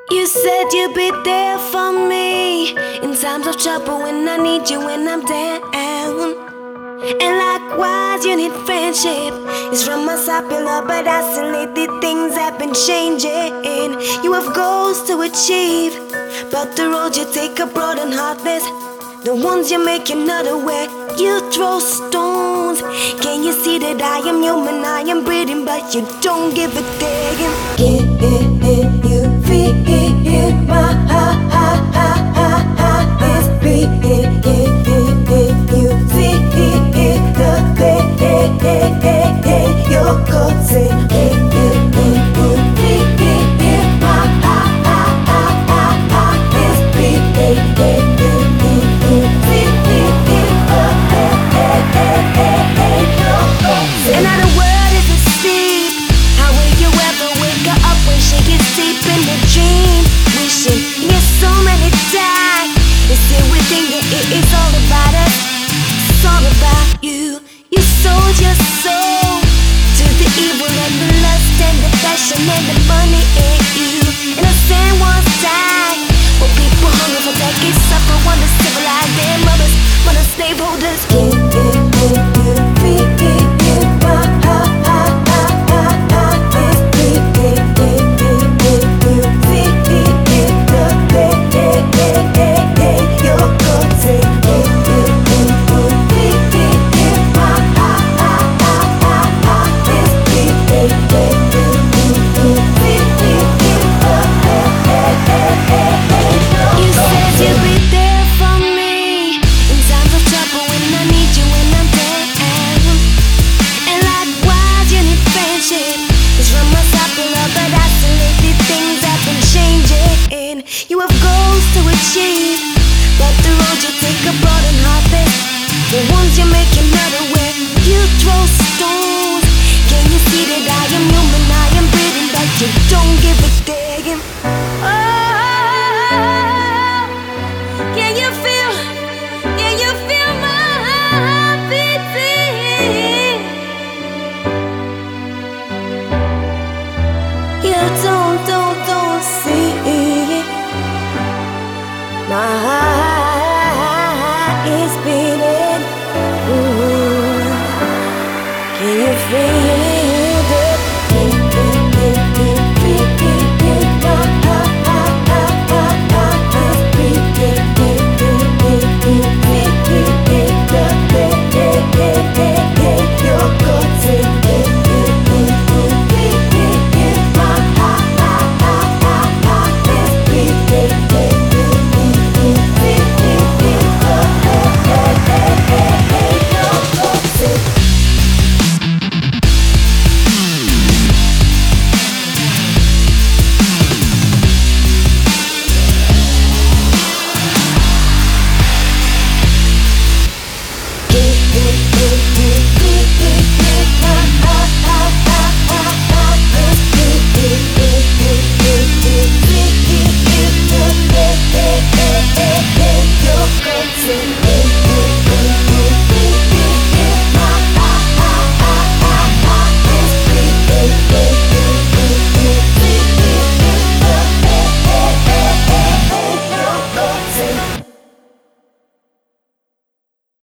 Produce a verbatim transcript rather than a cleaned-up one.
You said you'd be there for me in times of trouble when I need you when I'm down. And likewise, you need friendship. It's from my side, pillow, but isolated things have been changing. You have goals to achieve, but the road you take are broad and heartless. The ones you make you're not aware. You throw stones. Can you see that I am human, I am breathing, but you don't give a damn? Can you feel my heart is beating? Can you feel the pain you're causing? Can you feel my heart is beating? Another word is asleep. How will you ever wake her up when she gets deep in the dream? Wishing yes, so many times. It's still within you, it is all about us. It's all about you. You sold your soul to the evil and the lust and the fashion and the money ain't you. And the same ones die. Well, people hungry for decades suffer, wanna civilize their mothers, wanna slaveholders. Give it, give it, give it. You have goals to achieve, but the road you take are broad and heartless. The ones you make you're not aware. You throw stones. Can you see that I am human, I am breathing, but you don't give a damn? Oh, can you feel, can you feel my heart beating? You don't, don't, don't see. My heart is beating. Ooh. Can you feel?